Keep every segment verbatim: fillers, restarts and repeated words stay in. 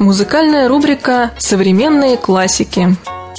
Музыкальная рубрика «Современные классики».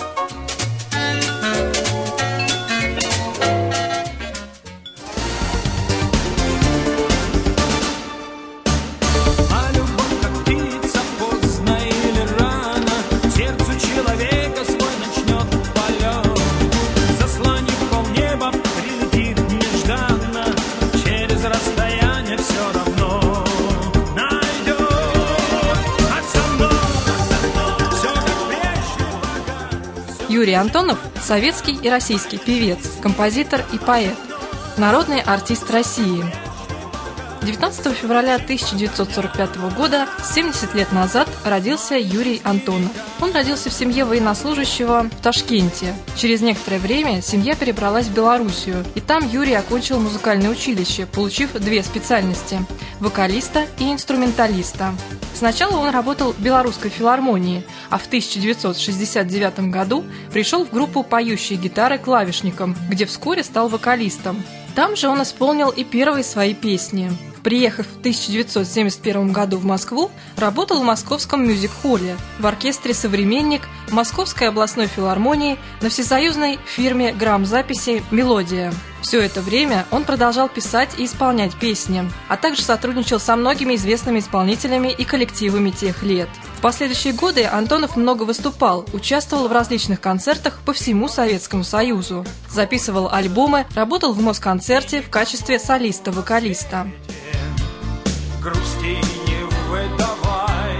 Юрий Антонов – советский и российский певец, композитор и поэт, народный артист России. девятнадцатого февраля тысяча девятьсот сорок пятого года, семьдесят лет назад, родился Юрий Антонов. Он родился в семье военнослужащего в Ташкенте. Через некоторое время семья перебралась в Белоруссию, и там Юрий окончил музыкальное училище, получив две специальности – вокалиста и инструменталиста. Сначала он работал в Белорусской филармонии, а в тысяча девятьсот шестьдесят девятом году пришел в группу «Поющие гитары» клавишником, где вскоре стал вокалистом. Там же он исполнил и первые свои песни. Приехав в тысяча девятьсот семьдесят первом году в Москву, работал в Московском мюзик-холле, в оркестре «Современник», Московской областной филармонии, на всесоюзной фирме грамзаписи «Мелодия». Все это время он продолжал писать и исполнять песни, а также сотрудничал со многими известными исполнителями и коллективами тех лет. В последующие годы Антонов много выступал, участвовал в различных концертах по всему Советскому Союзу, записывал альбомы, работал в Москонцерте в качестве солиста-вокалиста. Грусти не выдавай,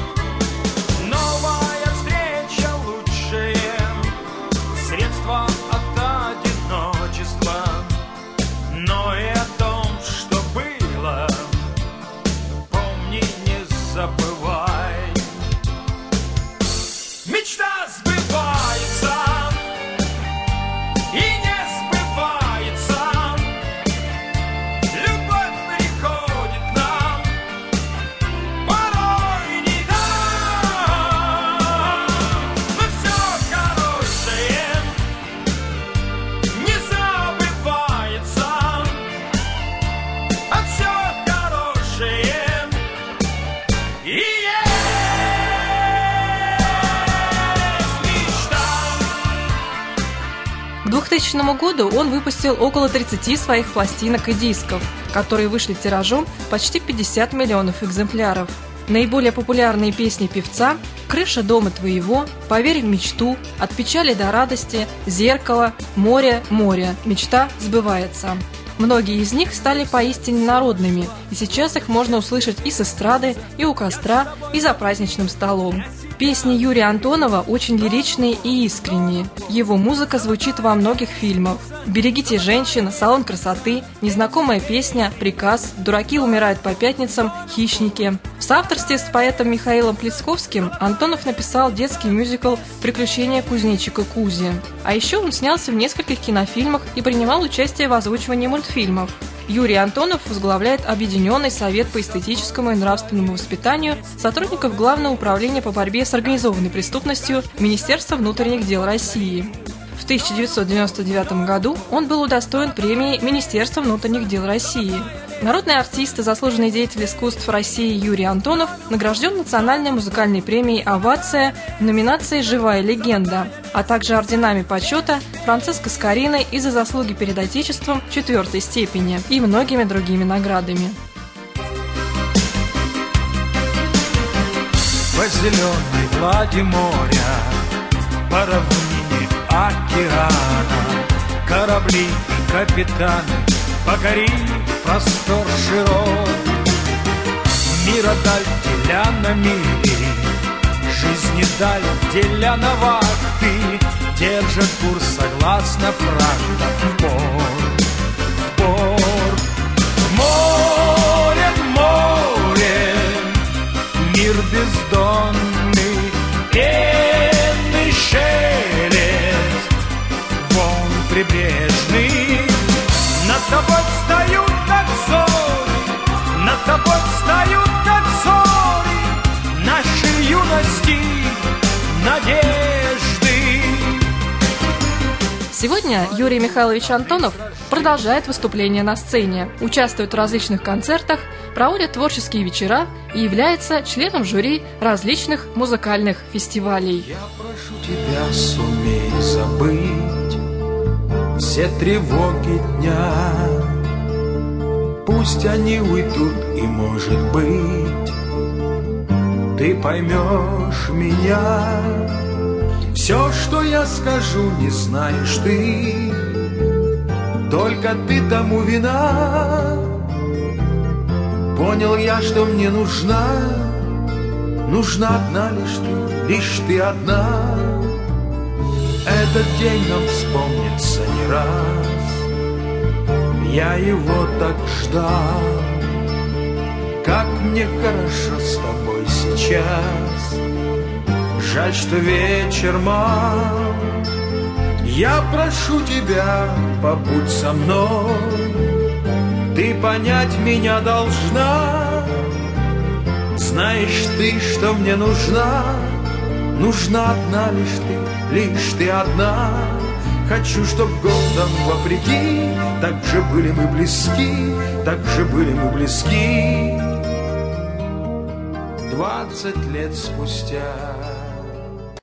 новая встреча лучшее средство от одиночества, но и о том, что было, помни, не забывай. Мечта сбывается и не сбывается, любовь приходит к нам порой не так, но все хорошее не забывается, а все хорошее и есть мечта. К двухтысячному году он выпустил около тридцати своих пластинок и дисков, которые вышли тиражом почти пятьдесят миллионов экземпляров. Наиболее популярные песни певца «Крыша дома твоего», «Поверь в мечту», «От печали до радости», «Зеркало», «Море, море», «Мечта сбывается». Многие из них стали поистине народными, и сейчас их можно услышать и с эстрады, и у костра, и за праздничным столом. Песни Юрия Антонова очень лиричные и искренние. Его музыка звучит во многих фильмах: «Берегите женщин», «Салон красоты», «Незнакомая песня», «Приказ», «Дураки умирают по пятницам», «Хищники». В соавторстве с поэтом Михаилом Плесковским Антонов написал детский мюзикл «Приключения кузнечика Кузи». А еще он снялся в нескольких кинофильмах и принимал участие в озвучивании мультфильмов. Юрий Антонов возглавляет Объединенный совет по эстетическому и нравственному воспитанию сотрудников Главного управления по борьбе с организованной преступностью Министерства внутренних дел России. В тысяча девятьсот девяносто девятом году он был удостоен премии Министерства внутренних дел России. Народный артист и заслуженный деятель искусств России Юрий Антонов награжден национальной музыкальной премией «Овация» в номинации «Живая легенда», а также орденами почета Франциско Скориной и за заслуги перед Отечеством четвертой степени и многими другими наградами. По зеленой глади моря, по равнине океана, корабли и капитаны покорили простор широк. Мира даль деля на мили, жизни даль деля на вахты, держат курс согласно правилам в порт, в порт. Море, море, мир бездонный, пенный шелест, волн прибрежный. Над тобой встают, как зори, над тобой встают, как зори, нашей юности надежды. Сегодня Юрий Михайлович Антонов продолжает выступление на сцене, участвует в различных концертах, проводит творческие вечера и является членом жюри различных музыкальных фестивалей. Я прошу тебя, сумей забыть все тревоги дня. Пусть они уйдут, и, может быть, ты поймешь меня. Все, что я скажу, не знаешь ты, только ты тому вина. Понял я, что мне нужна, нужна одна лишь ты, лишь ты одна. Этот день нам вспомнится не раз, я его так ждал. Как мне хорошо с тобой сейчас, жаль, что вечер мал. Я прошу тебя, побудь со мной, ты понять меня должна. Знаешь ты, что мне нужна, нужна одна лишь ты, лишь ты одна. Хочу, чтоб годом вопреки, так же были мы близки, так же были мы близки. Двадцать лет спустя.